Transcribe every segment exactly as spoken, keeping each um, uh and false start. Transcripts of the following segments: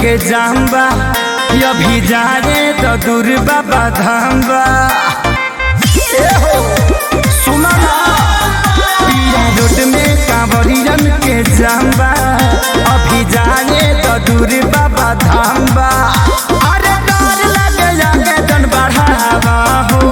के जाम्बा अभी जाए तो दूर बाबा धाम्बा सुना पिया रोड में कांवरियन के जाम्बा अभी जाए तो दूर बाबा धाम्बा अरे डर लगे जाके जन बढ़ावा हो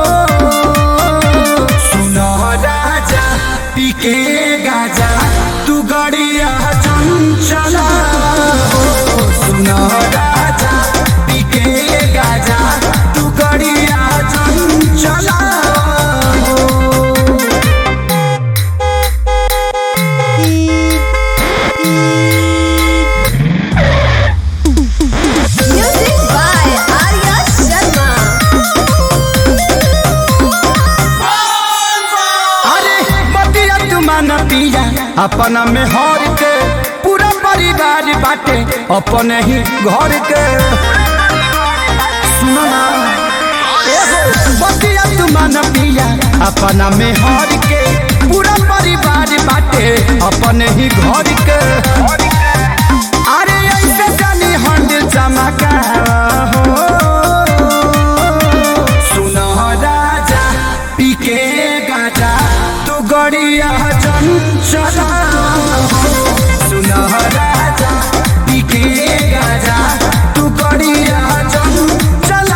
सुनो राजा पीके गाजा तू गड़िया चंचला सुनो राजा पीके गाजा तू गड़िया चंचला पिया अपना में हर के पूरा परिवार बाटे अपने ही घर के सुनो ना बतिया तुमान पिया अपना में हर के पूरा परिवार बाटे अपने ही घर के अरे ऐसे जानी हंड चमका हो सुनो राजा पीके गाजा तू गड़िया चंचला सुनो राजा पीके गाजा तू गड़िया चंचला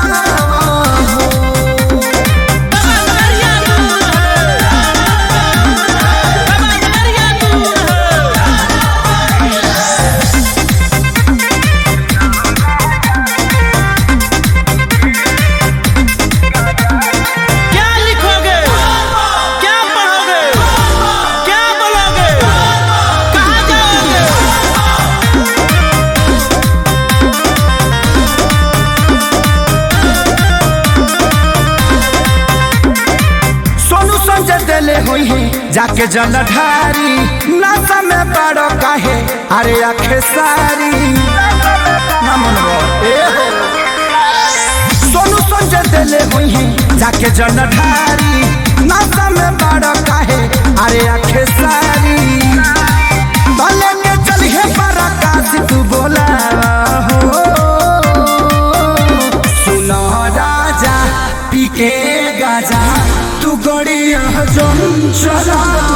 हुई है जाके जलधारी नशा में बड़ो काहे अरे आखे सारी सोनू संजय दिले हुई है जाके जलधारी नशा में बड़ो काहे अरे आखे सारी भले के चलिए पराकाश तू बोला हो सुनो राजा पीके गाजा तू गड़िया चंचला